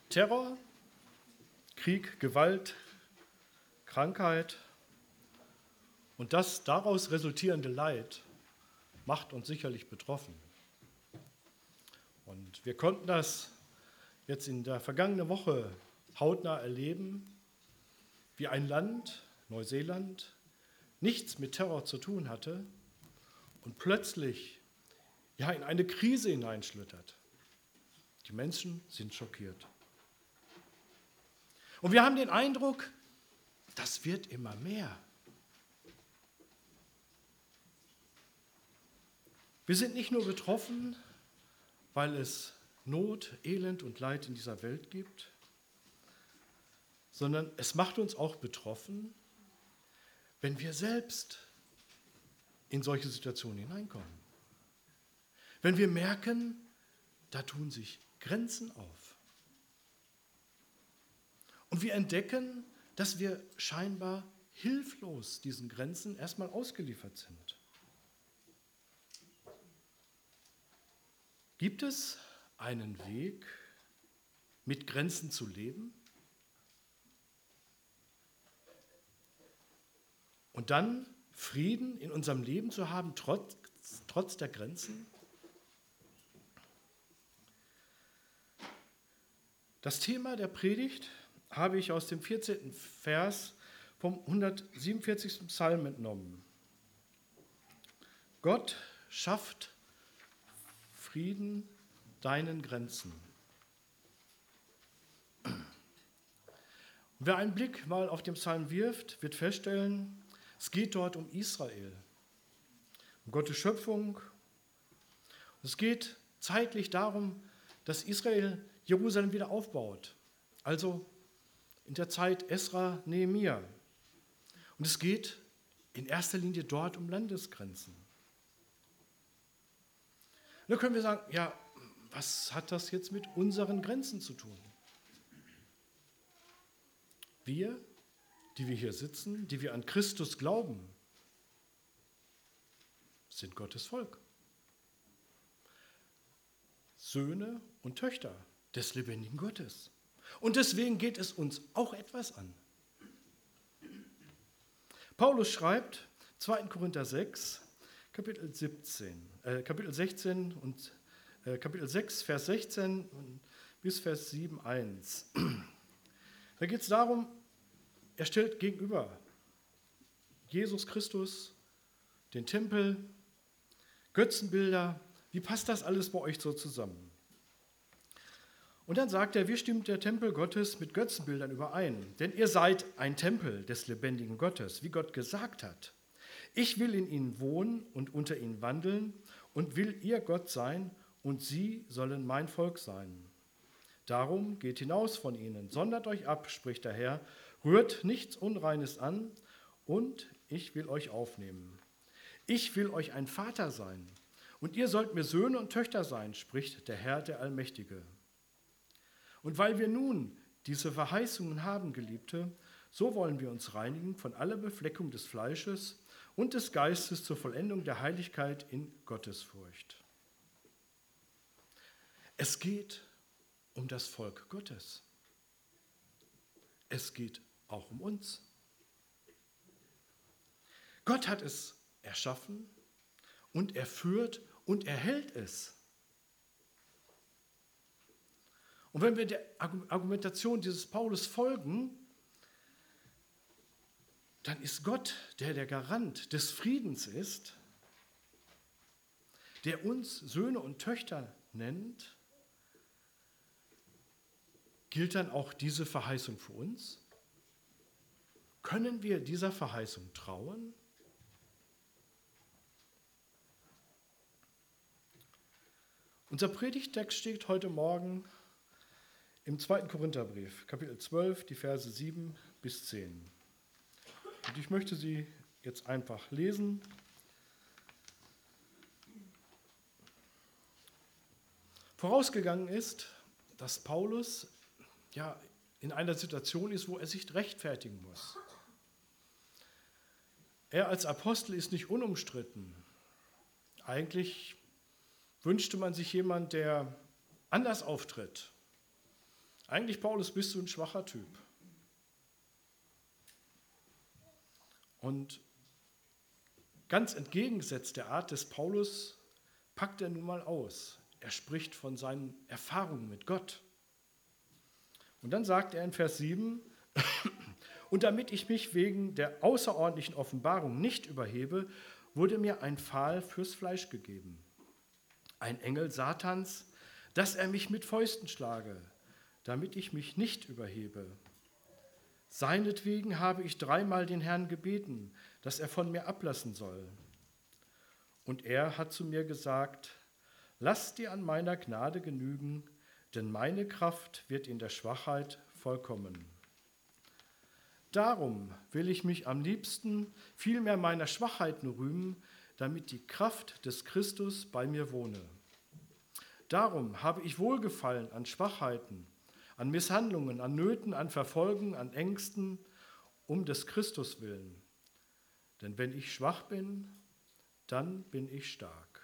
Terror, Krieg, Gewalt, Krankheit und das daraus resultierende Leid macht uns sicherlich betroffen. Und wir konnten das jetzt in der vergangenen Woche hautnah erleben, wie ein Land, Neuseeland, nichts mit Terror zu tun hatte und plötzlich in eine Krise hineinschlittert. Die Menschen sind schockiert. Und wir haben den Eindruck, das wird immer mehr. Wir sind nicht nur betroffen, weil es Not, Elend und Leid in dieser Welt gibt, sondern es macht uns auch betroffen, wenn wir selbst in solche Situationen hineinkommen. Wenn wir merken, da tun sich Grenzen auf. Und wir entdecken, dass wir scheinbar hilflos diesen Grenzen erstmal ausgeliefert sind. Gibt es einen Weg, mit Grenzen zu leben? Und dann Frieden in unserem Leben zu haben, trotz der Grenzen? Das Thema der Predigt habe ich aus dem 14. Vers vom 147. Psalm entnommen. Gott schafft Frieden deinen Grenzen. Und wer einen Blick mal auf den Psalm wirft, wird feststellen, es geht dort um Israel, um Gottes Schöpfung. Es geht zeitlich darum, dass Israel Jerusalem wieder aufbaut, also in der Zeit Esra, Nehemia. Und es geht in erster Linie dort um Landesgrenzen. Und da können wir sagen, ja, was hat das jetzt mit unseren Grenzen zu tun? Wir, die wir hier sitzen, die wir an Christus glauben, sind Gottes Volk. Söhne und Töchter des lebendigen Gottes. Und deswegen geht es uns auch etwas an. Paulus schreibt, 2. Korinther 6, Kapitel 16 und Kapitel 6, Vers 16 bis Vers 7, 1. Da geht es darum, er stellt gegenüber Jesus Christus, den Tempel, Götzenbilder. Wie passt das alles bei euch so zusammen? Und dann sagt er, wie stimmt der Tempel Gottes mit Götzenbildern überein? Denn ihr seid ein Tempel des lebendigen Gottes, wie Gott gesagt hat. Ich will in ihnen wohnen und unter ihnen wandeln und will ihr Gott sein und sie sollen mein Volk sein. Darum geht hinaus von ihnen, sondert euch ab, spricht der Herr, rührt nichts Unreines an und ich will euch aufnehmen. Ich will euch ein Vater sein und ihr sollt mir Söhne und Töchter sein, spricht der Herr, der Allmächtige. Und weil wir nun diese Verheißungen haben, Geliebte, so wollen wir uns reinigen von aller Befleckung des Fleisches und des Geistes zur Vollendung der Heiligkeit in Gottesfurcht. Es geht um das Volk Gottes. Es geht auch um uns. Gott hat es erschaffen und er führt und er hält es. Und wenn wir der Argumentation dieses Paulus folgen, dann ist Gott, der Garant des Friedens ist, der uns Söhne und Töchter nennt. Gilt dann auch diese Verheißung für uns? Können wir dieser Verheißung trauen? Unser Predigtext steht heute Morgen im 2. Korintherbrief, Kapitel 12, die Verse 7 bis 10. Und ich möchte sie jetzt einfach lesen. Vorausgegangen ist, dass Paulus in einer Situation ist, wo er sich rechtfertigen muss. Er als Apostel ist nicht unumstritten. Eigentlich wünschte man sich jemanden, der anders auftritt Eigentlich, Paulus, bist du ein schwacher Typ. Und ganz entgegengesetzt der Art des Paulus packt er nun mal aus. Er spricht von seinen Erfahrungen mit Gott. Und dann sagt er in Vers 7, und damit ich mich wegen der außerordentlichen Offenbarung nicht überhebe, wurde mir ein Pfahl fürs Fleisch gegeben. Ein Engel Satans, dass er mich mit Fäusten schlage, damit ich mich nicht überhebe. Seinetwegen habe ich 3-mal den Herrn gebeten, dass er von mir ablassen soll. Und er hat zu mir gesagt, lass dir an meiner Gnade genügen, denn meine Kraft wird in der Schwachheit vollkommen. Darum will ich mich am liebsten vielmehr meiner Schwachheiten rühmen, damit die Kraft des Christus bei mir wohne. Darum habe ich Wohlgefallen an Schwachheiten, an Misshandlungen, an Nöten, an Verfolgen, an Ängsten, um des Christus willen. Denn wenn ich schwach bin, dann bin ich stark.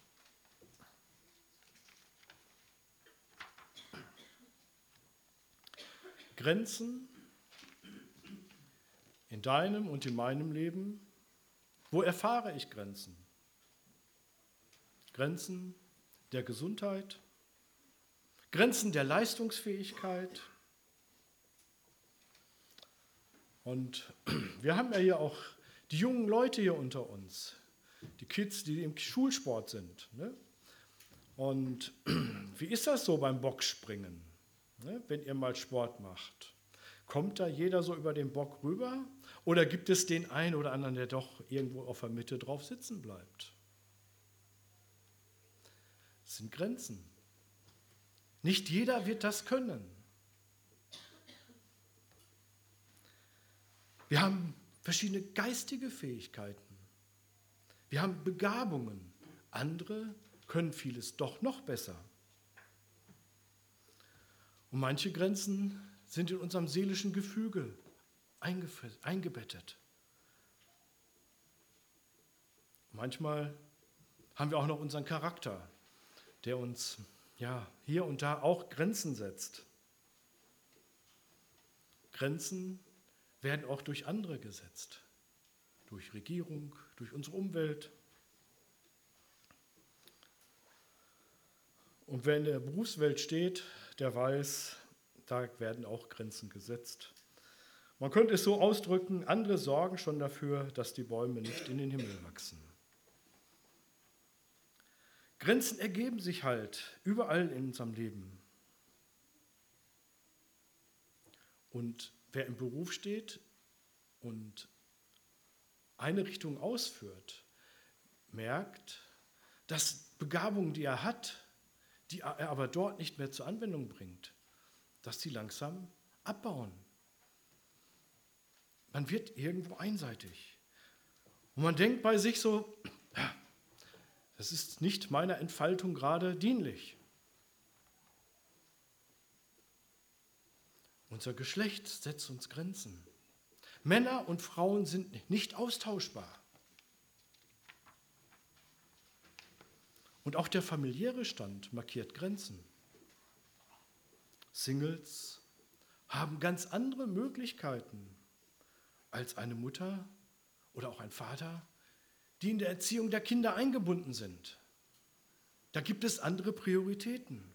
Grenzen in deinem und in meinem Leben. Wo erfahre ich Grenzen? Grenzen der Gesundheit, Grenzen der Leistungsfähigkeit. Und wir haben ja hier auch die jungen Leute hier unter uns, die Kids, die im Schulsport sind. Ne? Und wie ist das so beim Bockspringen, ne? Wenn ihr mal Sport macht? Kommt da jeder so über den Bock rüber? Oder gibt es den einen oder anderen, der doch irgendwo auf der Mitte drauf sitzen bleibt? Das sind Grenzen. Nicht jeder wird das können. Wir haben verschiedene geistige Fähigkeiten. Wir haben Begabungen. Andere können vieles doch noch besser. Und manche Grenzen sind in unserem seelischen Gefüge eingebettet. Manchmal haben wir auch noch unseren Charakter, der uns ja hier und da auch Grenzen setzt. Grenzen werden auch durch andere gesetzt, durch Regierung, durch unsere Umwelt. Und wer in der Berufswelt steht, der weiß, da werden auch Grenzen gesetzt. Man könnte es so ausdrücken, andere sorgen schon dafür, dass die Bäume nicht in den Himmel wachsen. Grenzen ergeben sich halt überall in unserem Leben. Und wer im Beruf steht und eine Richtung ausführt, merkt, dass Begabungen, die er hat, die er aber dort nicht mehr zur Anwendung bringt, dass sie langsam abbauen. Man wird irgendwo einseitig. Und man denkt bei sich so, das ist nicht meiner Entfaltung gerade dienlich. Unser Geschlecht setzt uns Grenzen. Männer und Frauen sind nicht austauschbar. Und auch der familiäre Stand markiert Grenzen. Singles haben ganz andere Möglichkeiten als eine Mutter oder auch ein Vater, die in der Erziehung der Kinder eingebunden sind. Da gibt es andere Prioritäten.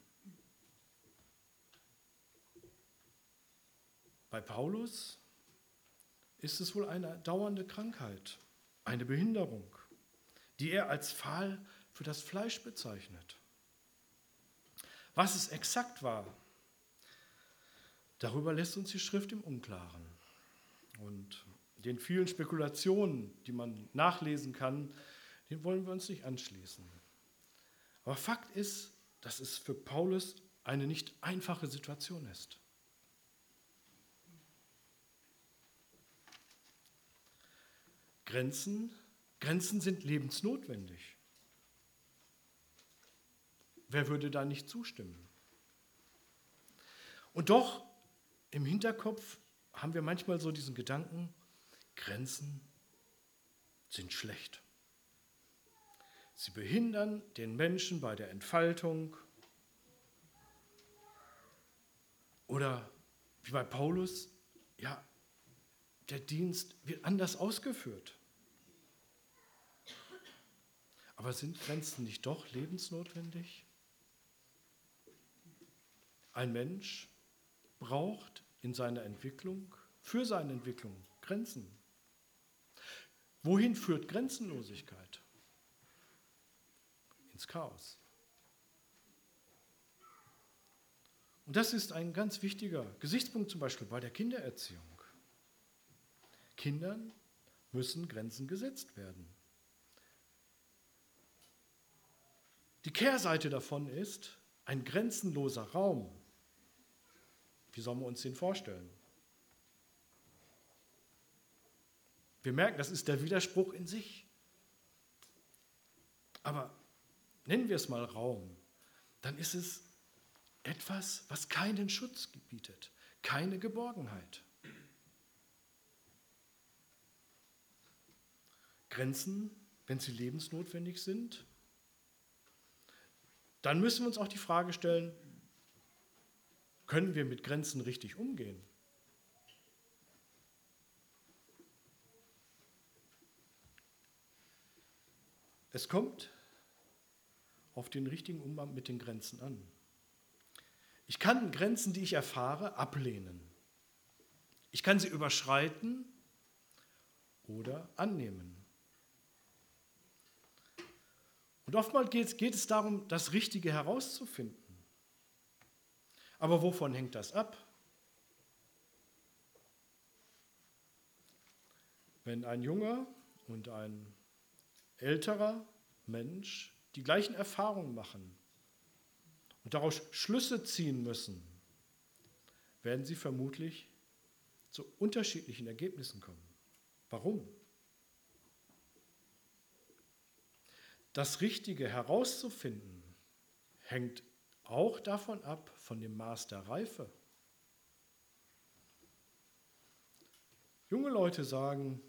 Bei Paulus ist es wohl eine dauernde Krankheit, eine Behinderung, die er als Pfahl für das Fleisch bezeichnet. Was es exakt war, darüber lässt uns die Schrift im Unklaren. Und den vielen Spekulationen, die man nachlesen kann, den wollen wir uns nicht anschließen. Aber Fakt ist, dass es für Paulus eine nicht einfache Situation ist. Grenzen sind lebensnotwendig. Wer würde da nicht zustimmen? Und doch, im Hinterkopf haben wir manchmal so diesen Gedanken, Grenzen sind schlecht. Sie behindern den Menschen bei der Entfaltung. Oder wie bei Paulus, ja, der Dienst wird anders ausgeführt. Aber sind Grenzen nicht doch lebensnotwendig? Ein Mensch braucht in seiner Entwicklung, für seine Entwicklung Grenzen. Wohin führt Grenzenlosigkeit? Ins Chaos. Und das ist ein ganz wichtiger Gesichtspunkt zum Beispiel bei der Kindererziehung. Kindern müssen Grenzen gesetzt werden. Die Kehrseite davon ist ein grenzenloser Raum. Wie sollen wir uns den vorstellen? Wir merken, das ist der Widerspruch in sich. Aber nennen wir es mal Raum, dann ist es etwas, was keinen Schutz bietet, keine Geborgenheit. Grenzen, wenn sie lebensnotwendig sind, dann müssen wir uns auch die Frage stellen, können wir mit Grenzen richtig umgehen? Es kommt auf den richtigen Umgang mit den Grenzen an. Ich kann Grenzen, die ich erfahre, ablehnen. Ich kann sie überschreiten oder annehmen. Und oftmals geht es darum, das Richtige herauszufinden. Aber wovon hängt das ab? Wenn ein junger und ein älterer Mensch die gleichen Erfahrungen machen und daraus Schlüsse ziehen müssen, werden sie vermutlich zu unterschiedlichen Ergebnissen kommen. Warum? Das Richtige herauszufinden, hängt auch davon ab, von dem Maß der Reife. Junge Leute sagen,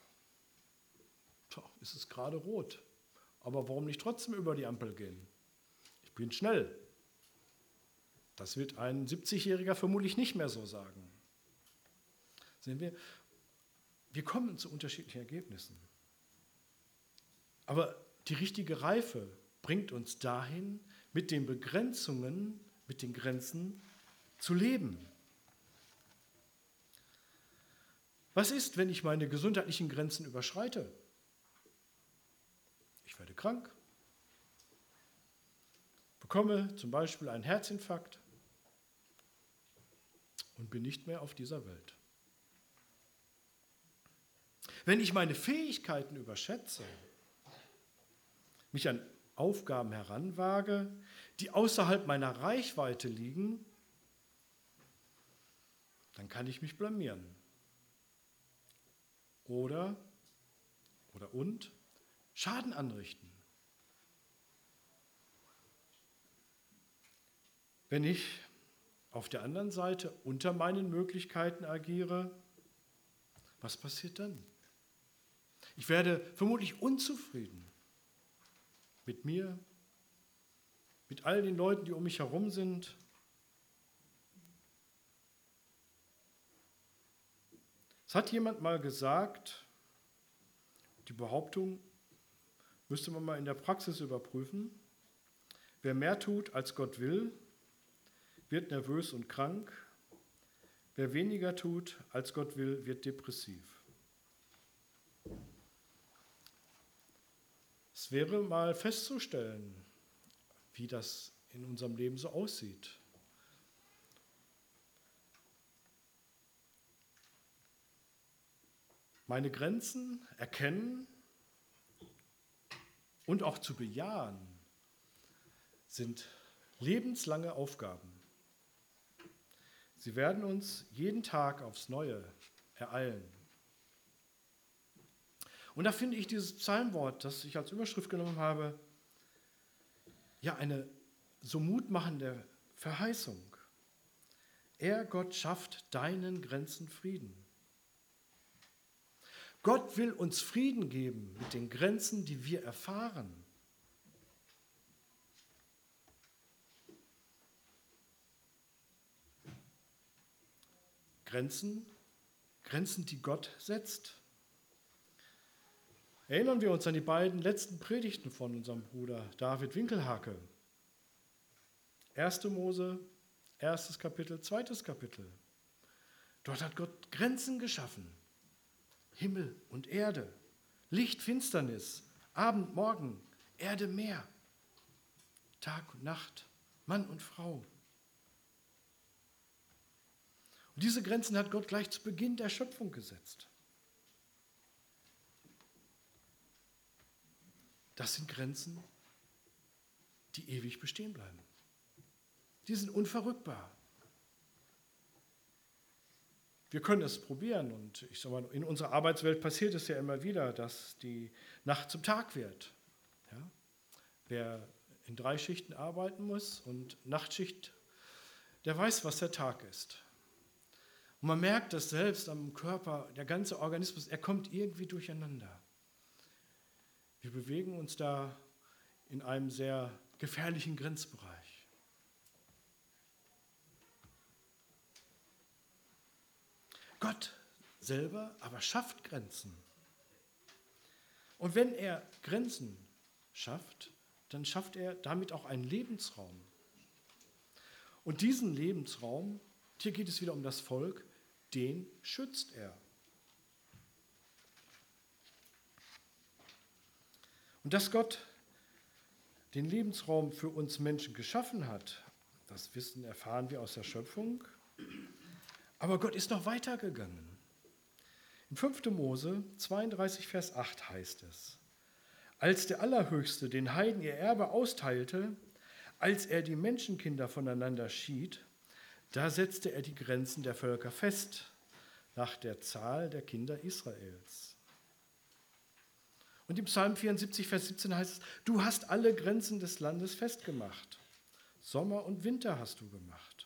es ist gerade rot, aber warum nicht trotzdem über die Ampel gehen? Ich bin schnell. Das wird ein 70-Jähriger vermutlich nicht mehr so sagen. Sehen wir kommen zu unterschiedlichen Ergebnissen. Aber die richtige Reife bringt uns dahin, mit den Begrenzungen, mit den Grenzen zu leben. Was ist, wenn ich meine gesundheitlichen Grenzen überschreite? Ich werde krank, bekomme zum Beispiel einen Herzinfarkt und bin nicht mehr auf dieser Welt. Wenn ich meine Fähigkeiten überschätze, mich an Aufgaben heranwage, die außerhalb meiner Reichweite liegen, dann kann ich mich blamieren. Oder Schaden anrichten. Wenn ich auf der anderen Seite unter meinen Möglichkeiten agiere, was passiert dann? Ich werde vermutlich unzufrieden mit mir, mit all den Leuten, die um mich herum sind. Es hat jemand mal gesagt, die Behauptung müsste man mal in der Praxis überprüfen. Wer mehr tut, als Gott will, wird nervös und krank. Wer weniger tut, als Gott will, wird depressiv. Es wäre mal festzustellen, wie das in unserem Leben so aussieht. Meine Grenzen erkennen und auch zu bejahen, sind lebenslange Aufgaben. Sie werden uns jeden Tag aufs Neue ereilen. Und da finde ich dieses Psalmwort, das ich als Überschrift genommen habe, ja eine so mutmachende Verheißung. Er, Gott, schafft deinen Grenzen Frieden. Gott will uns Frieden geben mit den Grenzen, die wir erfahren. Grenzen, Grenzen, die Gott setzt. Erinnern wir uns an die beiden letzten Predigten von unserem Bruder David Winkelhake. 1. Mose, 1. Kapitel, 2. Kapitel. Dort hat Gott Grenzen geschaffen. Himmel und Erde, Licht, Finsternis, Abend, Morgen, Erde, Meer, Tag und Nacht, Mann und Frau. Und diese Grenzen hat Gott gleich zu Beginn der Schöpfung gesetzt. Das sind Grenzen, die ewig bestehen bleiben. Die sind unverrückbar. Wir können es probieren und ich sage mal, in unserer Arbeitswelt passiert es ja immer wieder, dass die Nacht zum Tag wird. Ja? Wer in 3 Schichten arbeiten muss und Nachtschicht, der weiß, was der Tag ist. Und man merkt das selbst am Körper, der ganze Organismus, er kommt irgendwie durcheinander. Wir bewegen uns da in einem sehr gefährlichen Grenzbereich. Gott selber aber schafft Grenzen. Und wenn er Grenzen schafft, dann schafft er damit auch einen Lebensraum. Und diesen Lebensraum, hier geht es wieder um das Volk, den schützt er. Und dass Gott den Lebensraum für uns Menschen geschaffen hat, das wissen, erfahren wir aus der Schöpfung. Aber Gott ist noch weitergegangen. In 5. Mose 32, Vers 8 heißt es: Als der Allerhöchste den Heiden ihr Erbe austeilte, als er die Menschenkinder voneinander schied, da setzte er die Grenzen der Völker fest, nach der Zahl der Kinder Israels. Und im Psalm 74, Vers 17 heißt es: Du hast alle Grenzen des Landes festgemacht. Sommer und Winter hast du gemacht.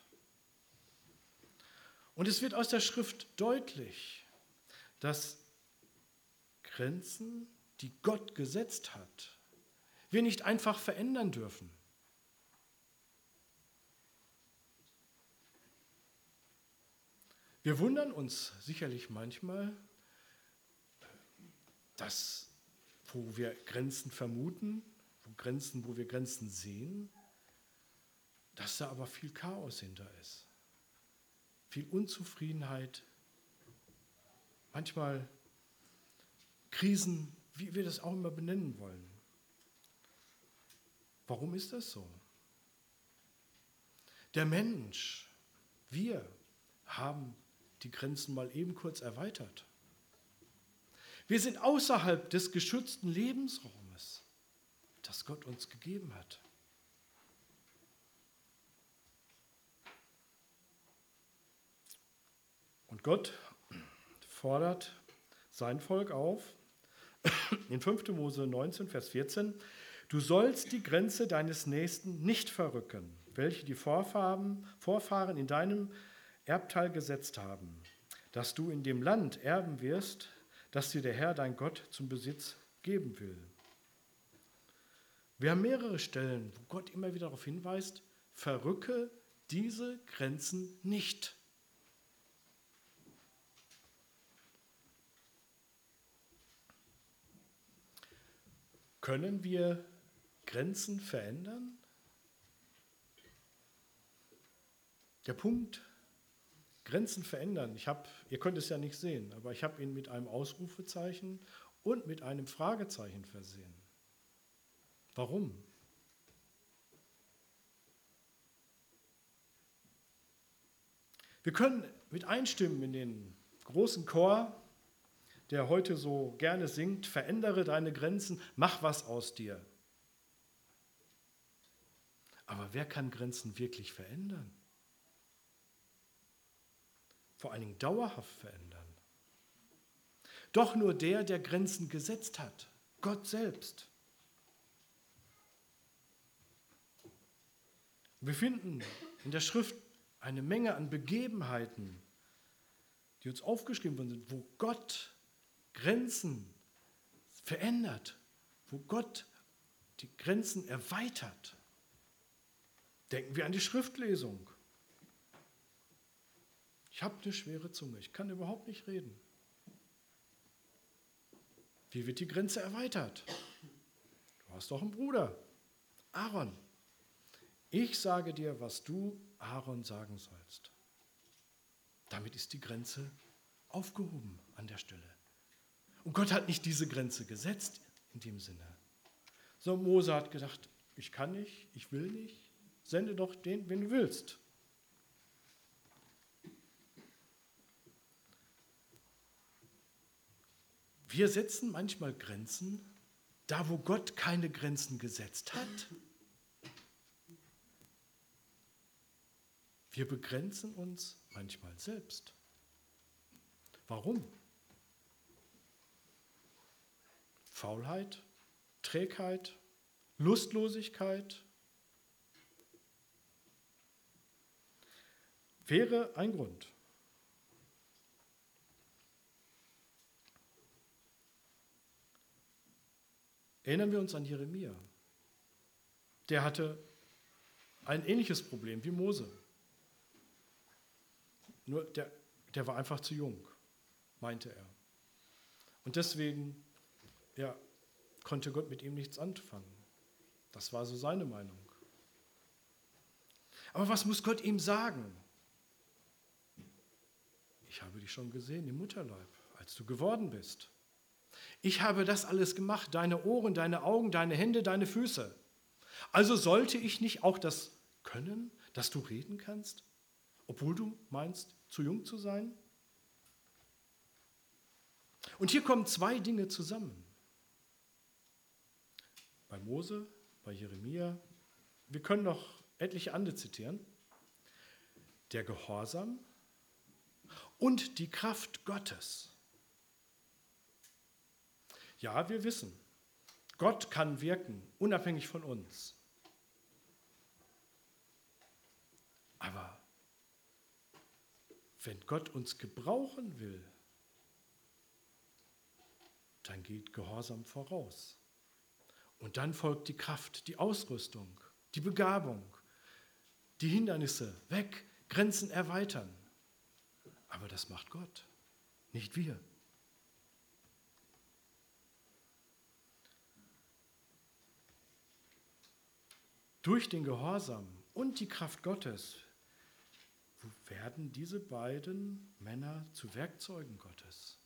Und es wird aus der Schrift deutlich, dass Grenzen, die Gott gesetzt hat, wir nicht einfach verändern dürfen. Wir wundern uns sicherlich manchmal, dass, wo wir Grenzen vermuten, wo wir Grenzen sehen, dass da aber viel Chaos hinter ist. Viel Unzufriedenheit, manchmal Krisen, wie wir das auch immer benennen wollen. Warum ist das so? Der Mensch, wir haben die Grenzen mal eben kurz erweitert. Wir sind außerhalb des geschützten Lebensraumes, das Gott uns gegeben hat. Und Gott fordert sein Volk auf, in 5. Mose 19, Vers 14, du sollst die Grenze deines Nächsten nicht verrücken, welche die Vorfahren in deinem Erbteil gesetzt haben, dass du in dem Land erben wirst, das dir der Herr, dein Gott, zum Besitz geben will. Wir haben mehrere Stellen, wo Gott immer wieder darauf hinweist, verrücke diese Grenzen nicht. Können wir Grenzen verändern? Der Punkt, Grenzen verändern, ihr könnt es ja nicht sehen, aber ich habe ihn mit einem Ausrufezeichen und mit einem Fragezeichen versehen. Warum? Wir können mit einstimmen in den großen Chor, der heute so gerne singt: Verändere deine Grenzen, mach was aus dir. Aber wer kann Grenzen wirklich verändern? Vor allen Dingen dauerhaft verändern. Doch nur der, der Grenzen gesetzt hat, Gott selbst. Wir finden in der Schrift eine Menge an Begebenheiten, die uns aufgeschrieben worden sind, wo Gott Grenzen verändert, wo Gott die Grenzen erweitert. Denken wir an die Schriftlesung. Ich habe eine schwere Zunge, ich kann überhaupt nicht reden. Wie wird die Grenze erweitert? Du hast doch einen Bruder, Aaron. Ich sage dir, was du Aaron sagen sollst. Damit ist die Grenze aufgehoben an der Stelle. Und Gott hat nicht diese Grenze gesetzt in dem Sinne. Sondern Mose hat gedacht, ich kann nicht, ich will nicht, sende doch den, wen du willst. Wir setzen manchmal Grenzen, da wo Gott keine Grenzen gesetzt hat. Wir begrenzen uns manchmal selbst. Warum? Faulheit, Trägheit, Lustlosigkeit wäre ein Grund. Erinnern wir uns an Jeremia. Der hatte ein ähnliches Problem wie Mose. Nur der war einfach zu jung, meinte er. Und deswegen konnte Gott mit ihm nichts anfangen. Das war so seine Meinung. Aber was muss Gott ihm sagen? Ich habe dich schon gesehen im Mutterleib, als du geworden bist. Ich habe das alles gemacht, deine Ohren, deine Augen, deine Hände, deine Füße. Also sollte ich nicht auch das können, dass du reden kannst, obwohl du meinst, zu jung zu sein? Und hier kommen zwei Dinge zusammen. Bei Mose, bei Jeremia, wir können noch etliche andere zitieren. Der Gehorsam und die Kraft Gottes. Ja, wir wissen, Gott kann wirken, unabhängig von uns. Aber wenn Gott uns gebrauchen will, dann geht Gehorsam voraus. Und dann folgt die Kraft, die Ausrüstung, die Begabung, die Hindernisse weg, Grenzen erweitern. Aber das macht Gott, nicht wir. Durch den Gehorsam und die Kraft Gottes werden diese beiden Männer zu Werkzeugen Gottes.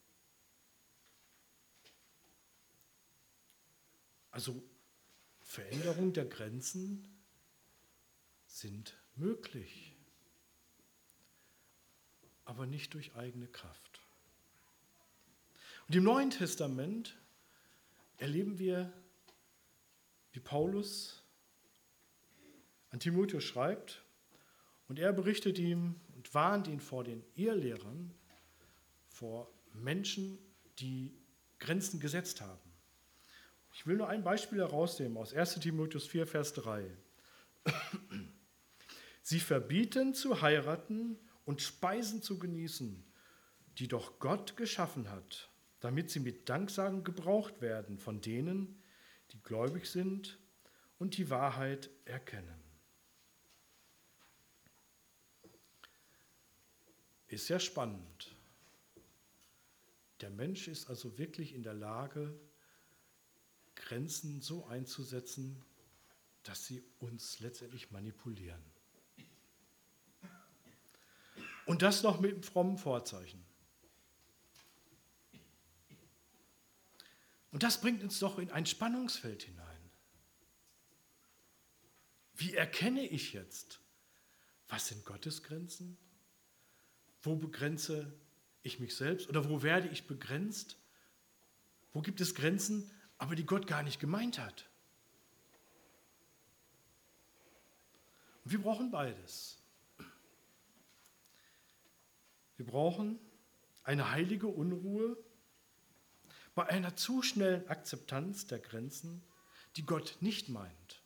Also Veränderung der Grenzen sind möglich, aber nicht durch eigene Kraft. Und im Neuen Testament erleben wir, wie Paulus an Timotheus schreibt, und er berichtet ihm und warnt ihn vor den Irrlehrern, vor Menschen, die Grenzen gesetzt haben. Ich will nur ein Beispiel herausnehmen aus 1. Timotheus 4, Vers 3. Sie verbieten zu heiraten und Speisen zu genießen, die doch Gott geschaffen hat, damit sie mit Danksagen gebraucht werden von denen, die gläubig sind und die Wahrheit erkennen. Ist ja spannend. Der Mensch ist also wirklich in der Lage, Grenzen so einzusetzen, dass sie uns letztendlich manipulieren. Und das noch mit einem frommen Vorzeichen. Und das bringt uns doch in ein Spannungsfeld hinein. Wie erkenne ich jetzt, was sind Gottes Grenzen? Wo begrenze ich mich selbst oder wo werde ich begrenzt? Wo gibt es Grenzen, aber die Gott gar nicht gemeint hat? Und wir brauchen beides. Wir brauchen eine heilige Unruhe bei einer zu schnellen Akzeptanz der Grenzen, die Gott nicht meint.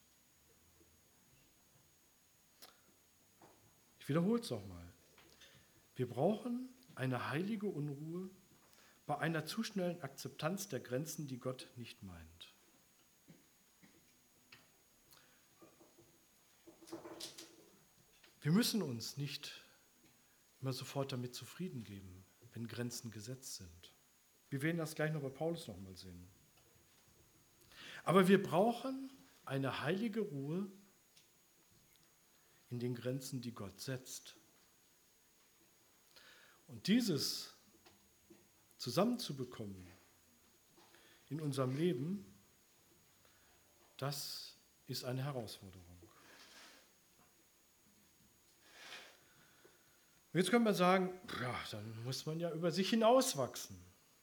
Ich wiederhole es nochmal. Wir brauchen eine heilige Unruhe bei einer zu schnellen Akzeptanz der Grenzen, die Gott nicht meint. Wir müssen uns nicht immer sofort damit zufrieden geben, wenn Grenzen gesetzt sind. Wir werden das gleich noch bei Paulus nochmal sehen. Aber wir brauchen eine heilige Ruhe in den Grenzen, die Gott setzt. Und dieses zusammenzubekommen in unserem Leben, das ist eine Herausforderung. Und jetzt können wir sagen, ja, dann muss man ja über sich hinauswachsen.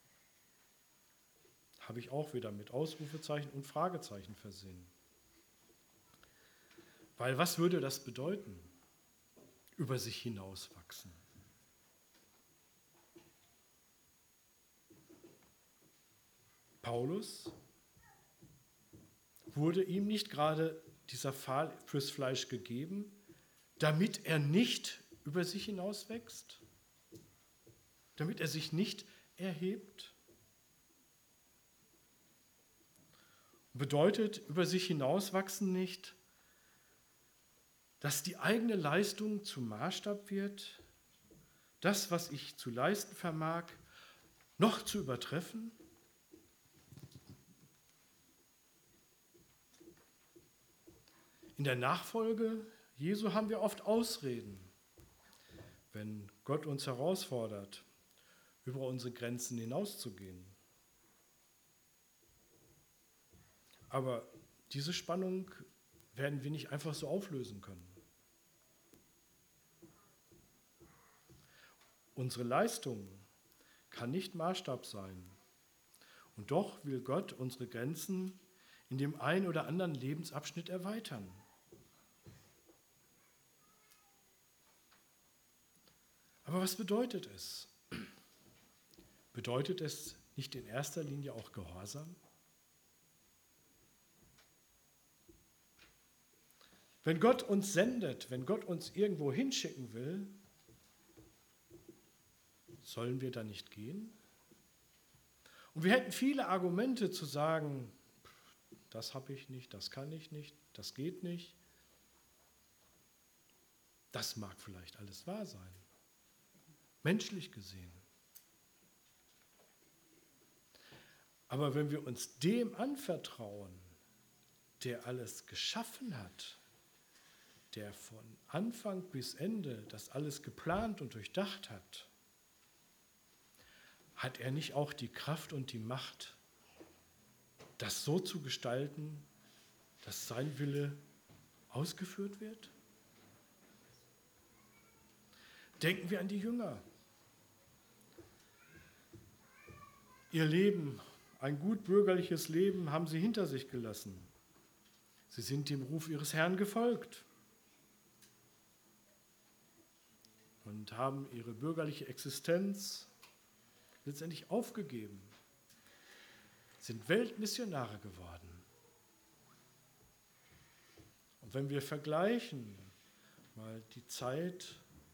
Habe ich auch wieder mit Ausrufezeichen und Fragezeichen versehen. Weil was würde das bedeuten? Über sich hinauswachsen. Paulus wurde ihm nicht gerade dieser Pfahl fürs Fleisch gegeben, damit er nicht über sich hinaus wächst, damit er sich nicht erhebt. Bedeutet über sich hinauswachsen nicht, dass die eigene Leistung zum Maßstab wird, das, was ich zu leisten vermag, noch zu übertreffen? In der Nachfolge Jesu haben wir oft Ausreden, wenn Gott uns herausfordert, über unsere Grenzen hinauszugehen. Aber diese Spannung werden wir nicht einfach so auflösen können. Unsere Leistung kann nicht Maßstab sein. Und doch will Gott unsere Grenzen in dem einen oder anderen Lebensabschnitt erweitern. Aber was bedeutet es? Bedeutet es nicht in erster Linie auch Gehorsam? Wenn Gott uns sendet, wenn Gott uns irgendwo hinschicken will, sollen wir da nicht gehen? Und wir hätten viele Argumente zu sagen, das habe ich nicht, das kann ich nicht, das geht nicht. Das mag vielleicht alles wahr sein, menschlich gesehen. Aber wenn wir uns dem anvertrauen, der alles geschaffen hat, der von Anfang bis Ende das alles geplant und durchdacht hat, hat er nicht auch die Kraft und die Macht, das so zu gestalten, dass sein Wille ausgeführt wird? Denken wir an die Jünger. Ihr Leben, ein gut bürgerliches Leben, haben sie hinter sich gelassen. Sie sind dem Ruf ihres Herrn gefolgt und haben ihre bürgerliche Existenz letztendlich aufgegeben, sind Weltmissionare geworden. Und wenn wir vergleichen, mal die Zeit,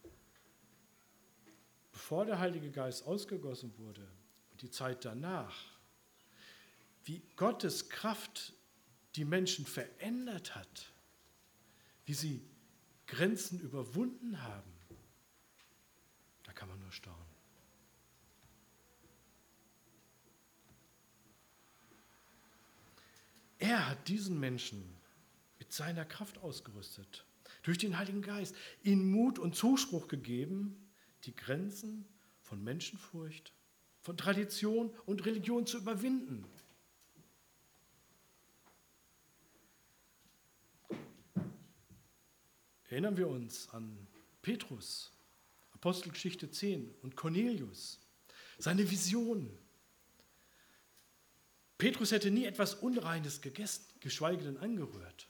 bevor der Heilige Geist ausgegossen wurde und die Zeit danach, wie Gottes Kraft die Menschen verändert hat, wie sie Grenzen überwunden haben, da kann man nur staunen. Er hat diesen Menschen mit seiner Kraft ausgerüstet, durch den Heiligen Geist, ihnen Mut und Zuspruch gegeben, die Grenzen von Menschenfurcht, von Tradition und Religion zu überwinden. Erinnern wir uns an Petrus, Apostelgeschichte 10 und Cornelius, seine Vision. Petrus hätte nie etwas Unreines gegessen, geschweige denn angerührt.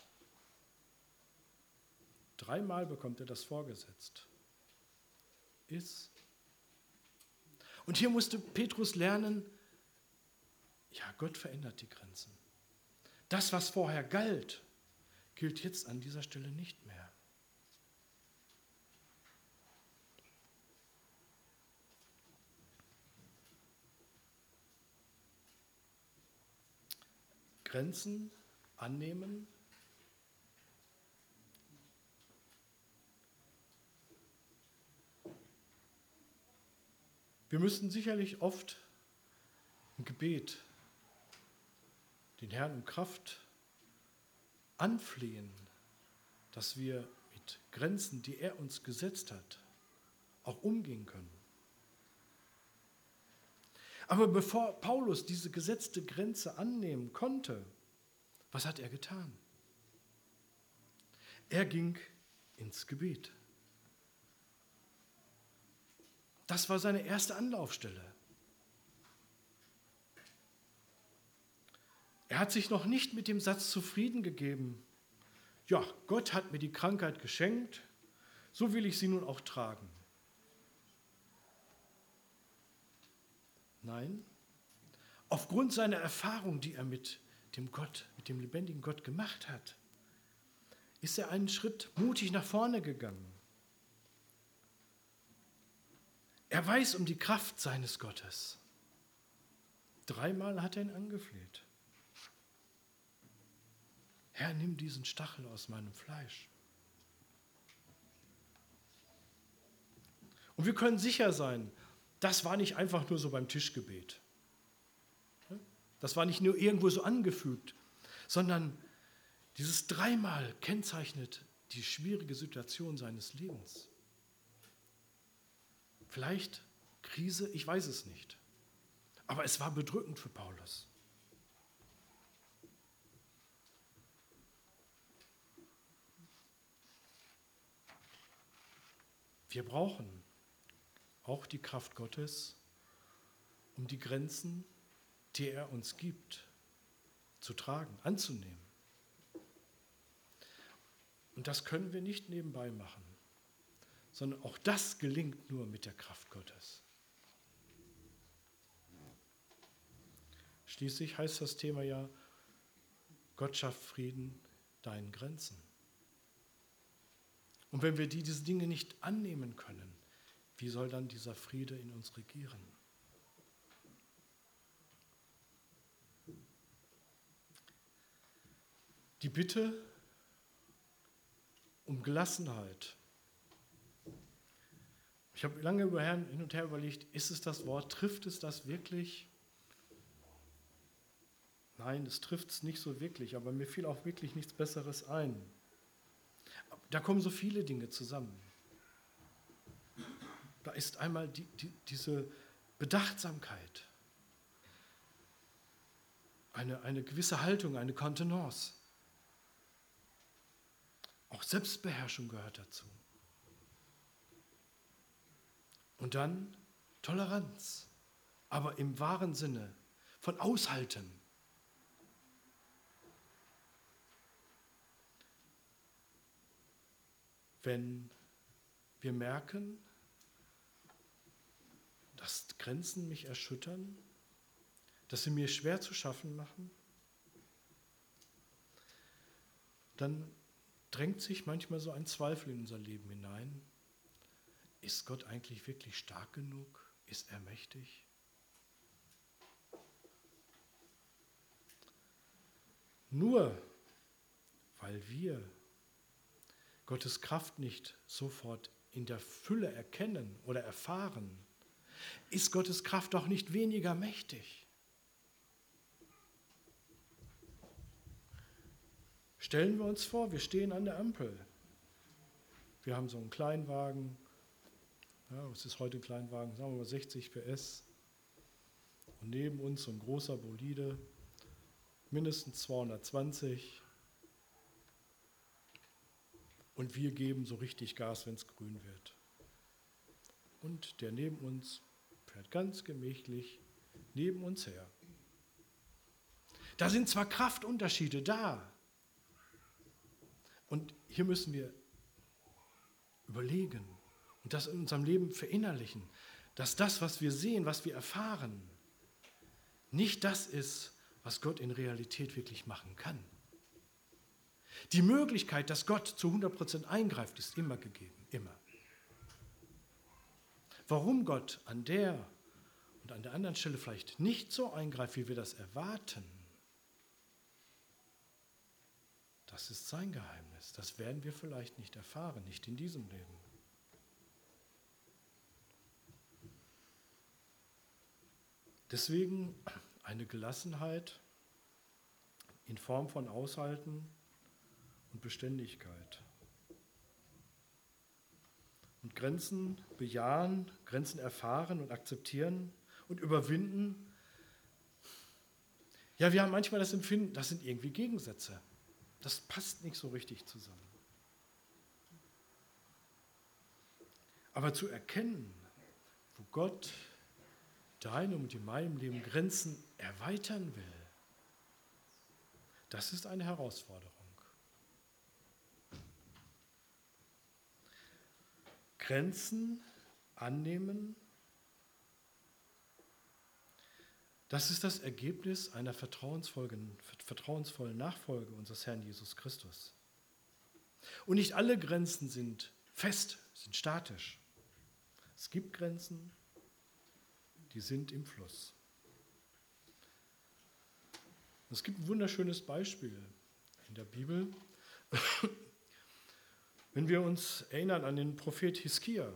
3-mal bekommt er das vorgesetzt. Iss. Und hier musste Petrus lernen, ja, Gott verändert die Grenzen. Das, was vorher galt, gilt jetzt an dieser Stelle nicht mehr. Grenzen annehmen, Wir müssen sicherlich oft im Gebet den Herrn um Kraft anflehen, dass wir mit Grenzen, die er uns gesetzt hat, auch umgehen können. Aber bevor Paulus diese gesetzte Grenze annehmen konnte, was hat er getan? Er ging ins Gebet. Das war seine erste Anlaufstelle. Er hat sich noch nicht mit dem Satz zufrieden gegeben, ja, Gott hat mir die Krankheit geschenkt, so will ich sie nun auch tragen. Nein, aufgrund seiner Erfahrung, die er mit dem lebendigen Gott gemacht hat, ist er einen Schritt mutig nach vorne gegangen. Er weiß um die Kraft seines Gottes. 3-mal hat er ihn angefleht. Herr, nimm diesen Stachel aus meinem Fleisch. Und wir können sicher sein, das war nicht einfach nur so beim Tischgebet. Das war nicht nur irgendwo so angefügt, sondern dieses 3-mal kennzeichnet die schwierige Situation seines Lebens. Vielleicht Krise, ich weiß es nicht. Aber es war bedrückend für Paulus. Wir brauchen auch die Kraft Gottes, um die Grenzen, die er uns gibt, zu tragen, anzunehmen. Und das können wir nicht nebenbei machen, sondern auch das gelingt nur mit der Kraft Gottes. Schließlich heißt das Thema ja, Gott schafft Frieden deinen Grenzen. Und wenn wir diese Dinge nicht annehmen können, wie soll dann dieser Friede in uns regieren? Die Bitte um Gelassenheit. Ich habe lange hin und her überlegt, ist es das Wort, trifft es das wirklich? Nein, es trifft es nicht so wirklich, aber mir fiel auch wirklich nichts Besseres ein. Da kommen so viele Dinge zusammen. Da ist einmal diese Bedachtsamkeit, eine gewisse Haltung, eine Kontenance. Auch Selbstbeherrschung gehört dazu. Und dann Toleranz, aber im wahren Sinne von Aushalten. Wenn wir merken, dass Grenzen mich erschüttern, dass sie mir schwer zu schaffen machen, dann drängt sich manchmal so ein Zweifel in unser Leben hinein. Ist Gott eigentlich wirklich stark genug? Ist er mächtig? Nur weil wir Gottes Kraft nicht sofort in der Fülle erkennen oder erfahren, ist Gottes Kraft doch nicht weniger mächtig. Stellen wir uns vor, wir stehen an der Ampel. Wir haben so einen Kleinwagen, ja, was ist heute ein Kleinwagen? Sagen wir mal 60 PS. Und neben uns so ein großer Bolide, mindestens 220. Und wir geben so richtig Gas, wenn es grün wird. Und der neben uns fährt ganz gemächlich neben uns her. Da sind zwar Kraftunterschiede da. Und hier müssen wir überlegen und das in unserem Leben verinnerlichen, dass das, was wir sehen, was wir erfahren, nicht das ist, was Gott in Realität wirklich machen kann. Die Möglichkeit, dass Gott zu 100% eingreift, ist immer gegeben, immer. Warum Gott an der und an der anderen Stelle vielleicht nicht so eingreift, wie wir das erwarten, das ist sein Geheimnis. Das werden wir vielleicht nicht erfahren, nicht in diesem Leben. Deswegen eine Gelassenheit in Form von Aushalten und Beständigkeit. Und Grenzen bejahen, Grenzen erfahren und akzeptieren und überwinden. Ja, wir haben manchmal das Empfinden, das sind irgendwie Gegensätze. Das passt nicht so richtig zusammen. Aber zu erkennen, wo Gott deinem und in meinem Leben Grenzen erweitern will, das ist eine Herausforderung. Grenzen annehmen, das ist das Ergebnis einer vertrauensvollen Nachfolge unseres Herrn Jesus Christus. Und nicht alle Grenzen sind fest, sind statisch. Es gibt Grenzen, die sind im Fluss. Es gibt ein wunderschönes Beispiel in der Bibel. Wenn wir uns erinnern an den Prophet Hiskia.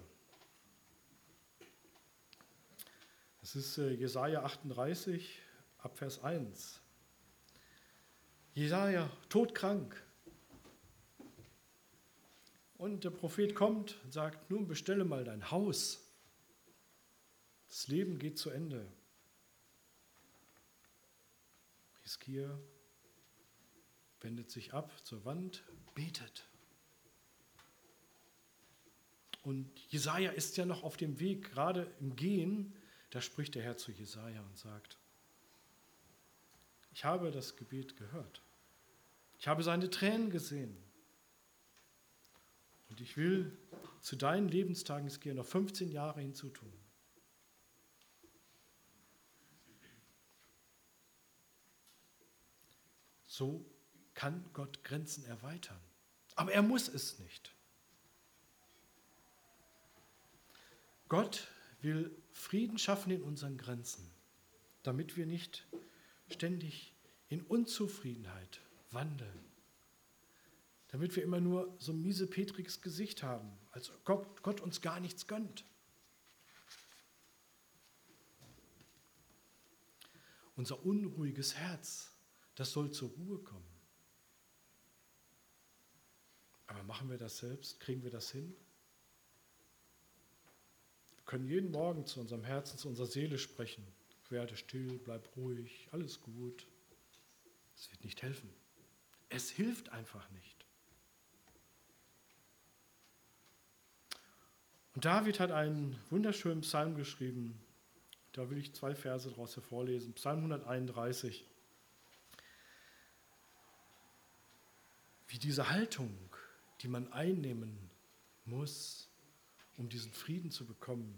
Das ist Jesaja 38, ab Vers 1. Jesaja, todkrank. Und der Prophet kommt und sagt, nun bestelle mal dein Haus. Das Leben geht zu Ende. Hiskia wendet sich ab zur Wand, betet. Und Jesaja ist ja noch auf dem Weg, gerade im Gehen. Da spricht der Herr zu Jesaja und sagt, ich habe das Gebet gehört. Ich habe seine Tränen gesehen. Und ich will zu deinen Lebenstagen, Hiskia, noch 15 Jahre hinzutun. So kann Gott Grenzen erweitern. Aber er muss es nicht. Gott will Frieden schaffen in unseren Grenzen, damit wir nicht ständig in Unzufriedenheit wandeln. Damit wir immer nur so ein miesepetriges Gesicht haben, als ob Gott uns gar nichts gönnt. Unser unruhiges Herz, das soll zur Ruhe kommen. Aber machen wir das selbst? Kriegen wir das hin? Wir können jeden Morgen zu unserem Herzen, zu unserer Seele sprechen. Werde still, bleib ruhig, alles gut. Es wird nicht helfen. Es hilft einfach nicht. Und David hat einen wunderschönen Psalm geschrieben. Da will ich 2 Verse daraus hervorlesen. Psalm 131. Wie diese Haltung, die man einnehmen muss, um diesen Frieden zu bekommen,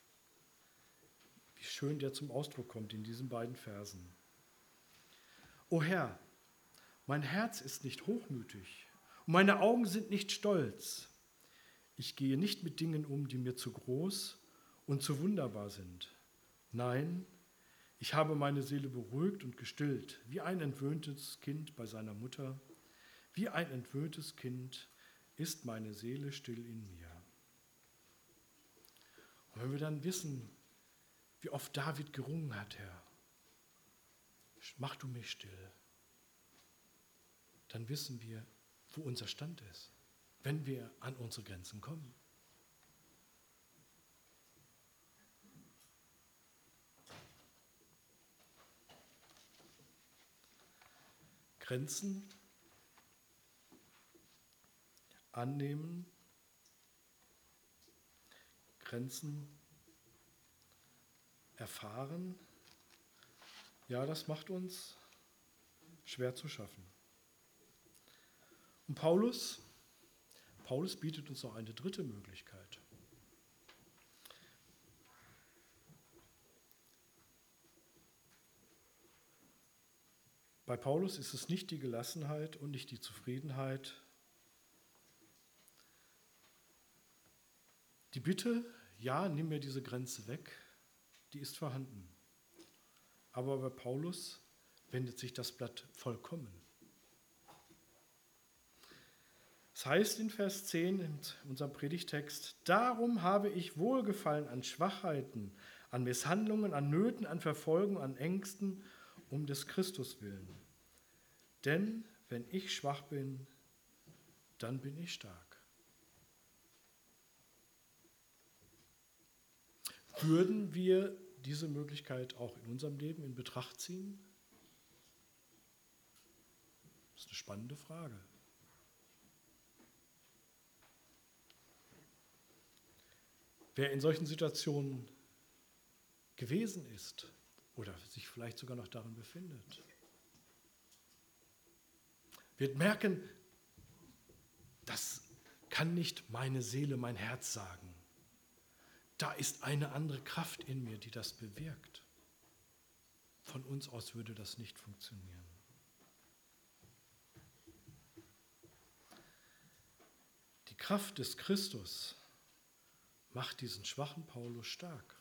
wie schön der zum Ausdruck kommt in diesen beiden Versen. O Herr, mein Herz ist nicht hochmütig und meine Augen sind nicht stolz. Ich gehe nicht mit Dingen um, die mir zu groß und zu wunderbar sind. Nein, ich habe meine Seele beruhigt und gestillt, wie ein entwöhntes Kind bei seiner Mutter. Wie ein entwöhntes Kind ist meine Seele still in mir. Und wenn wir dann wissen, wie oft David gerungen hat, Herr, mach du mich still, dann wissen wir, wo unser Stand ist, wenn wir an unsere Grenzen kommen. Grenzen annehmen, Grenzen erfahren, ja, das macht uns schwer zu schaffen. Und Paulus bietet uns noch eine dritte Möglichkeit. Bei Paulus ist es nicht die Gelassenheit und nicht die Zufriedenheit. Die Bitte, ja, nimm mir diese Grenze weg, die ist vorhanden. Aber bei Paulus wendet sich das Blatt vollkommen. Es heißt in Vers 10 in unserem Predigtext, darum habe ich Wohlgefallen an Schwachheiten, an Misshandlungen, an Nöten, an Verfolgung, an Ängsten, um des Christus willen. Denn wenn ich schwach bin, dann bin ich stark. Würden wir diese Möglichkeit auch in unserem Leben in Betracht ziehen? Das ist eine spannende Frage. Wer in solchen Situationen gewesen ist oder sich vielleicht sogar noch darin befindet, wird merken, das kann nicht meine Seele, mein Herz sagen. Da ist eine andere Kraft in mir, die das bewirkt. Von uns aus würde das nicht funktionieren. Die Kraft des Christus macht diesen schwachen Paulus stark.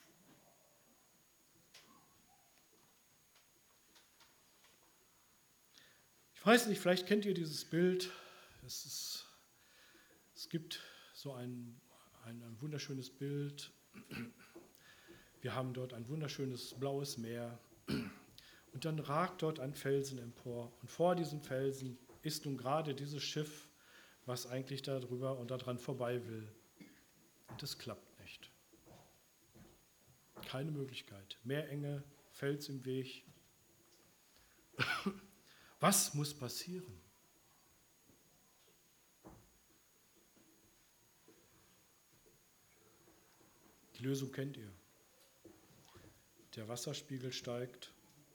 Ich weiß nicht, vielleicht kennt ihr dieses Bild. Es gibt so ein wunderschönes Bild. Wir haben dort ein wunderschönes blaues Meer und dann ragt dort ein Felsen empor. Und vor diesem Felsen ist nun gerade dieses Schiff, was eigentlich darüber und daran vorbei will. Und es klappt nicht. Keine Möglichkeit. Meerenge, Fels im Weg. Was muss passieren? Die Lösung kennt ihr. Der Wasserspiegel steigt.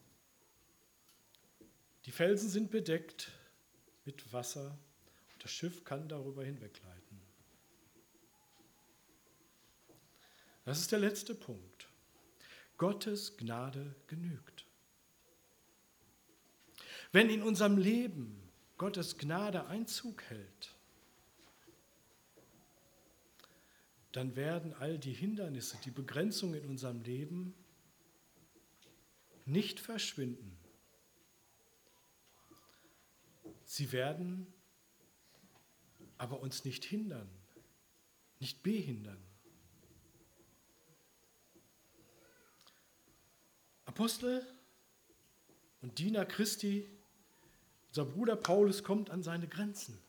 Die Felsen sind bedeckt mit Wasser und das Schiff kann darüber hinwegleiten. Das ist der letzte Punkt. Gottes Gnade genügt. Wenn in unserem Leben Gottes Gnade Einzug hält, dann werden all die Hindernisse, die Begrenzungen in unserem Leben nicht verschwinden. Sie werden aber uns nicht hindern, nicht behindern. Apostel und Diener Christi, unser Bruder Paulus kommt an seine Grenzen.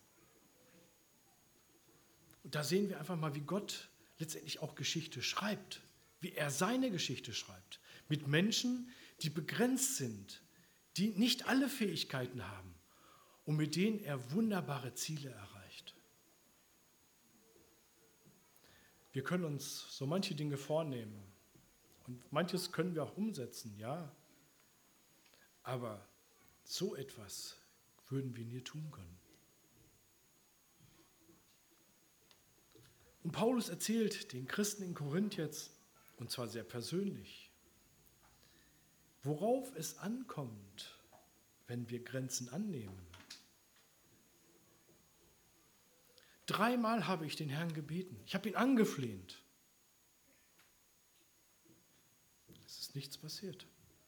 Und da sehen wir einfach mal, wie Gott letztendlich auch Geschichte schreibt, wie er seine Geschichte schreibt, mit Menschen, die begrenzt sind, die nicht alle Fähigkeiten haben und mit denen er wunderbare Ziele erreicht. Wir können uns so manche Dinge vornehmen und manches können wir auch umsetzen, ja, aber so etwas würden wir nie tun können. Und Paulus erzählt den Christen in Korinth jetzt, und zwar sehr persönlich, worauf es ankommt, wenn wir Grenzen annehmen. 3-mal habe ich den Herrn gebeten. Ich habe ihn angefleht. Es ist nichts passiert.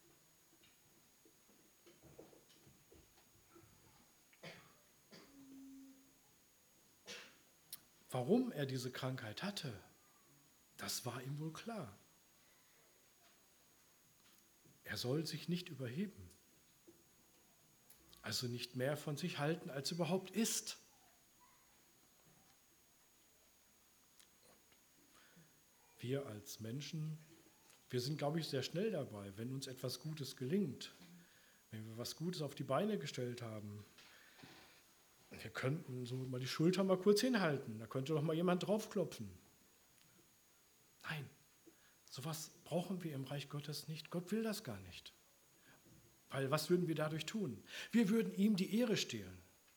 Warum er diese Krankheit hatte, das war ihm wohl klar. Er soll sich nicht überheben, also nicht mehr von sich halten, als überhaupt ist. Wir als Menschen, wir sind, glaube ich, sehr schnell dabei, wenn uns etwas Gutes gelingt, wenn wir was Gutes auf die Beine gestellt haben. Wir könnten so mal die Schulter mal kurz hinhalten, da könnte doch mal jemand draufklopfen. Nein, sowas brauchen wir im Reich Gottes nicht. Gott will das gar nicht. Weil was würden wir dadurch tun? Wir würden ihm die Ehre stehlen.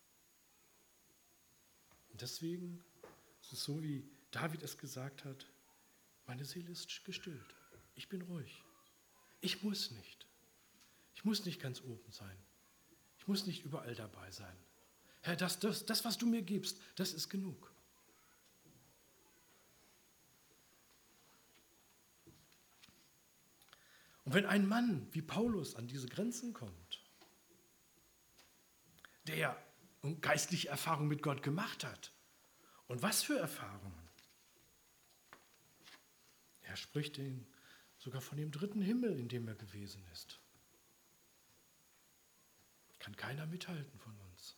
Und deswegen ist es so, wie David es gesagt hat, meine Seele ist gestillt. Ich bin ruhig. Ich muss nicht. Ich muss nicht ganz oben sein. Ich muss nicht überall dabei sein. Herr, das, was du mir gibst, das ist genug. Und wenn ein Mann wie Paulus an diese Grenzen kommt, der ja geistliche Erfahrungen mit Gott gemacht hat, und was für Erfahrungen? Er spricht sogar von dem dritten Himmel, in dem er gewesen ist. Kann keiner mithalten von uns.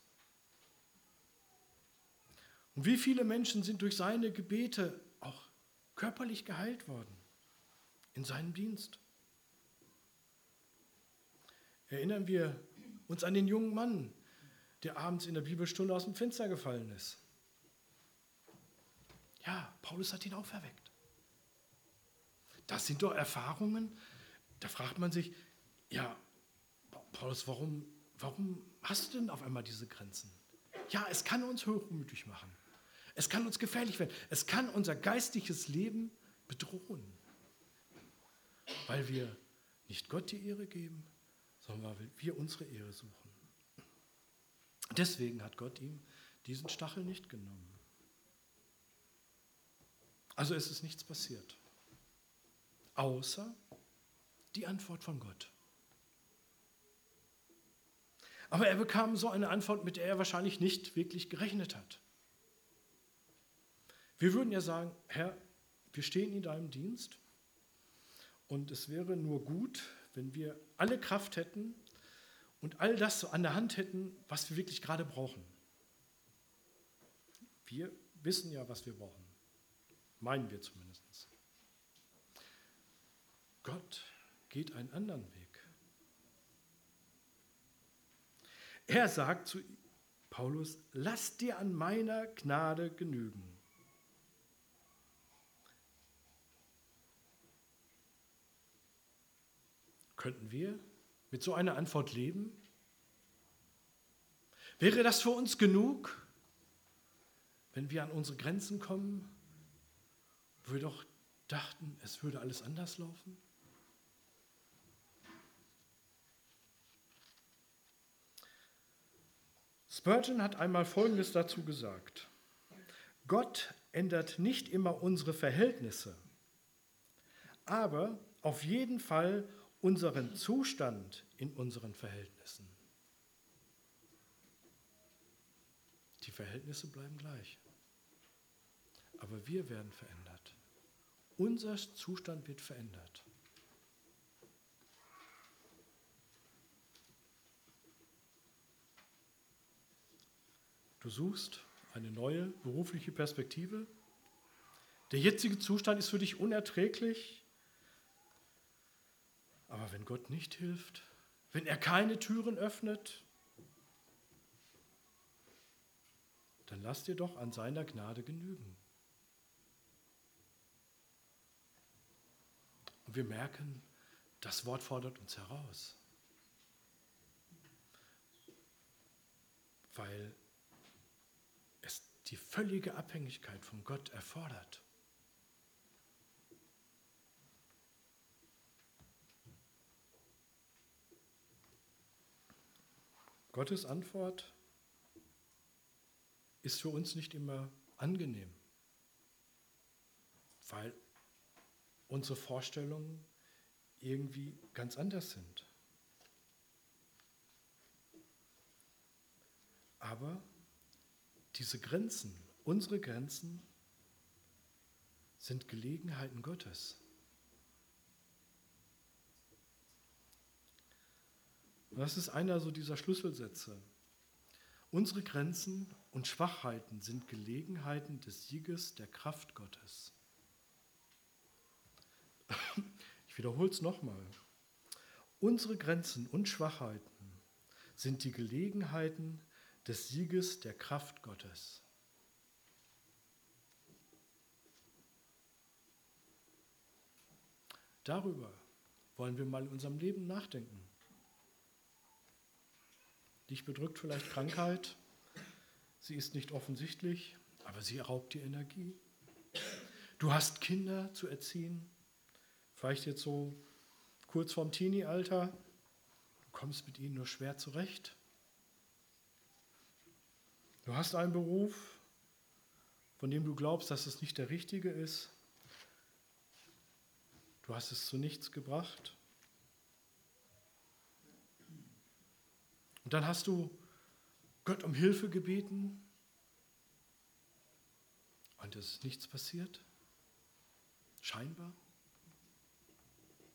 Und wie viele Menschen sind durch seine Gebete auch körperlich geheilt worden in seinem Dienst? Erinnern wir uns an den jungen Mann, der abends in der Bibelstunde aus dem Fenster gefallen ist. Ja, Paulus hat ihn auferweckt. Das sind doch Erfahrungen, da fragt man sich, ja, Paulus, warum hast du denn auf einmal diese Grenzen? Ja, es kann uns hochmütig machen. Es kann uns gefährlich werden. Es kann unser geistliches Leben bedrohen, weil wir nicht Gott die Ehre geben, sondern weil wir unsere Ehre suchen. Deswegen hat Gott ihm diesen Stachel nicht genommen. Also es ist nichts passiert, außer die Antwort von Gott. Aber er bekam so eine Antwort, mit der er wahrscheinlich nicht wirklich gerechnet hat. Wir würden ja sagen, Herr, wir stehen in deinem Dienst und es wäre nur gut, wenn wir alle Kraft hätten und all das so an der Hand hätten, was wir wirklich gerade brauchen. Wir wissen ja, was wir brauchen. Meinen wir zumindest. Gott geht einen anderen Weg. Er sagt zu Paulus, lass dir an meiner Gnade genügen. Könnten wir mit so einer Antwort leben? Wäre das für uns genug, wenn wir an unsere Grenzen kommen, wo wir doch dachten, es würde alles anders laufen? Spurgeon hat einmal Folgendes dazu gesagt: Gott ändert nicht immer unsere Verhältnisse, aber auf jeden Fall unseren Zustand in unseren Verhältnissen. Die Verhältnisse bleiben gleich, aber wir werden verändert. Unser Zustand wird verändert. Du suchst eine neue berufliche Perspektive. Der jetzige Zustand ist für dich unerträglich. Aber wenn Gott nicht hilft, wenn er keine Türen öffnet, dann lass dir doch an seiner Gnade genügen. Und wir merken, das Wort fordert uns heraus. Weil es die völlige Abhängigkeit von Gott erfordert. Gottes Antwort ist für uns nicht immer angenehm, weil unsere Vorstellungen irgendwie ganz anders sind. Aber diese Grenzen, unsere Grenzen, sind Gelegenheiten Gottes. Und das ist einer so dieser Schlüsselsätze. Unsere Grenzen und Schwachheiten sind Gelegenheiten des Sieges der Kraft Gottes. Ich wiederhole es nochmal. Unsere Grenzen und Schwachheiten sind die Gelegenheiten des Sieges der Kraft Gottes. Darüber wollen wir mal in unserem Leben nachdenken. Dich bedrückt vielleicht Krankheit, sie ist nicht offensichtlich, aber sie raubt dir Energie. Du hast Kinder zu erziehen, vielleicht jetzt so kurz vorm Teenie-Alter, du kommst mit ihnen nur schwer zurecht. Du hast einen Beruf, von dem du glaubst, dass es nicht der richtige ist. Du hast es zu nichts gebracht. Und dann hast du Gott um Hilfe gebeten und es ist nichts passiert. Scheinbar.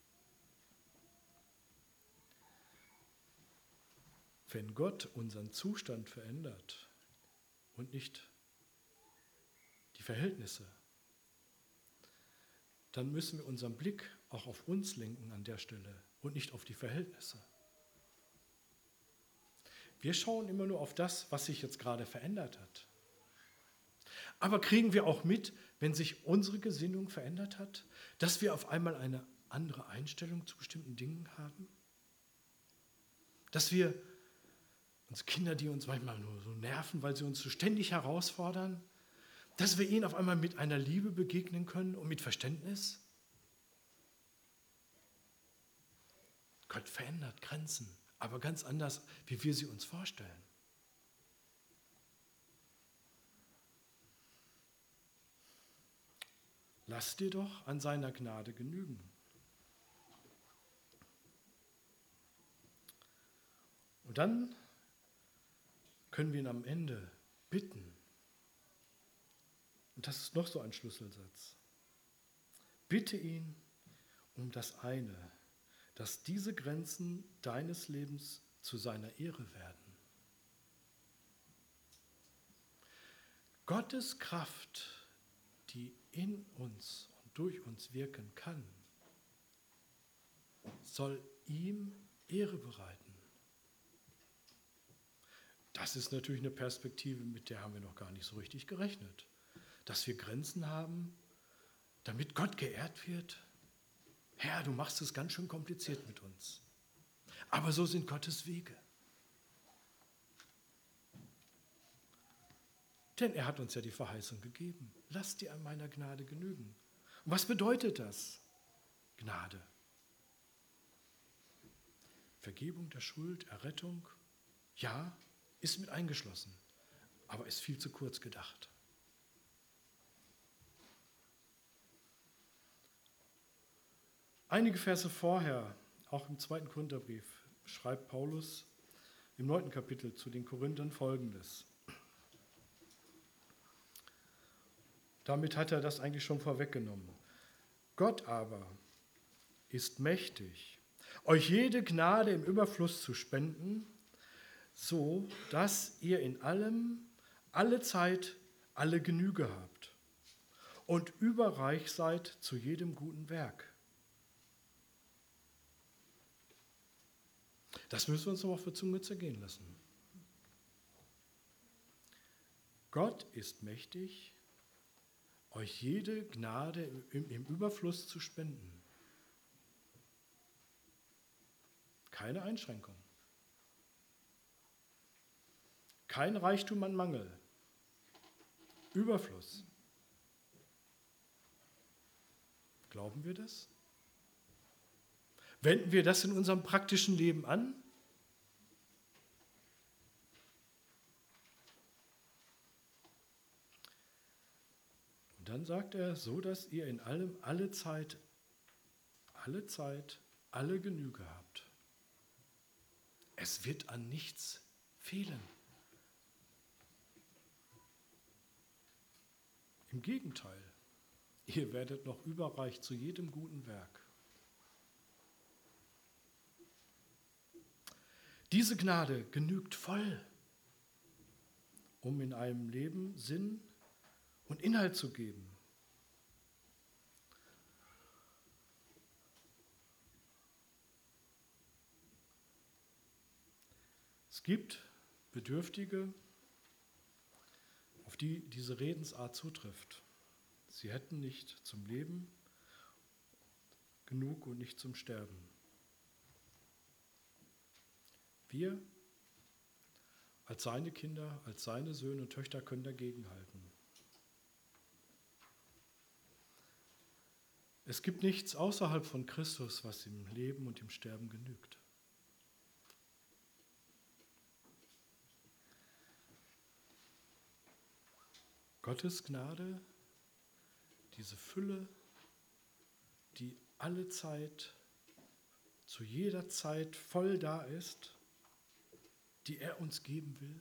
wenn Gott unseren Zustand verändert und nicht die Verhältnisse, dann müssen wir unseren Blick auch auf uns lenken an der Stelle und nicht auf die Verhältnisse. Wir schauen immer nur auf das, was sich jetzt gerade verändert hat. Aber kriegen wir auch mit, wenn sich unsere Gesinnung verändert hat, dass wir auf einmal eine andere Einstellung zu bestimmten Dingen haben? Dass wir unsere Kinder, die uns manchmal nur so nerven, weil sie uns so ständig herausfordern, dass wir ihnen auf einmal mit einer Liebe begegnen können und mit Verständnis? Gott verändert Grenzen, aber ganz anders, wie wir sie uns vorstellen. Lass dir doch an seiner Gnade genügen. Und dann können wir ihn am Ende bitten. Und das ist noch so ein Schlüsselsatz. Bitte ihn um das eine, dass diese Grenzen deines Lebens zu seiner Ehre werden. Gottes Kraft, die in uns und durch uns wirken kann, soll ihm Ehre bereiten. Das ist natürlich eine Perspektive, mit der haben wir noch gar nicht so richtig gerechnet. Dass wir Grenzen haben, damit Gott geehrt wird. Herr, du machst es ganz schön kompliziert mit uns. Aber so sind Gottes Wege. Denn er hat uns ja die Verheißung gegeben. Lass dir an meiner Gnade genügen. Und was bedeutet das? Gnade. Vergebung der Schuld, Errettung, ja, ist mit eingeschlossen, aber ist viel zu kurz gedacht. Einige Verse vorher, auch im 2. Korintherbrief, schreibt Paulus im 9. Kapitel zu den Korinthern Folgendes. Damit hat er das eigentlich schon vorweggenommen. Gott aber ist mächtig, euch jede Gnade im Überfluss zu spenden, so dass ihr in allem, alle Zeit, alle Genüge habt und überreich seid zu jedem guten Werk. Das müssen wir uns noch auf der Zunge zergehen lassen. Gott ist mächtig, euch jede Gnade im Überfluss zu spenden. Keine Einschränkung. Kein Reichtum an Mangel. Überfluss. Glauben wir das? Wenden wir das in unserem praktischen Leben an? Und dann sagt er, so dass ihr in allem, alle Zeit, alle Genüge habt. Es wird an nichts fehlen. Im Gegenteil, ihr werdet noch überreich zu jedem guten Werk. Diese Gnade genügt voll, um in einem Leben Sinn und Inhalt zu geben. Es gibt Bedürftige, auf die diese Redensart zutrifft. Sie hätten nicht zum Leben genug und nicht zum Sterben. Wir als seine Kinder, als seine Söhne und Töchter können dagegenhalten. Es gibt nichts außerhalb von Christus, was im Leben und im Sterben genügt. Gottes Gnade, diese Fülle, die alle Zeit, zu jeder Zeit voll da ist, die er uns geben will.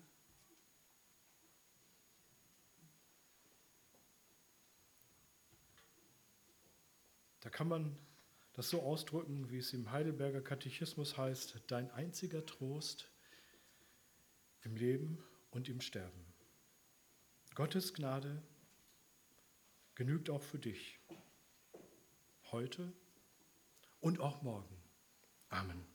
Da kann man das so ausdrücken, wie es im Heidelberger Katechismus heißt: Dein einziger Trost im Leben und im Sterben. Gottes Gnade genügt auch für dich, heute und auch morgen. Amen.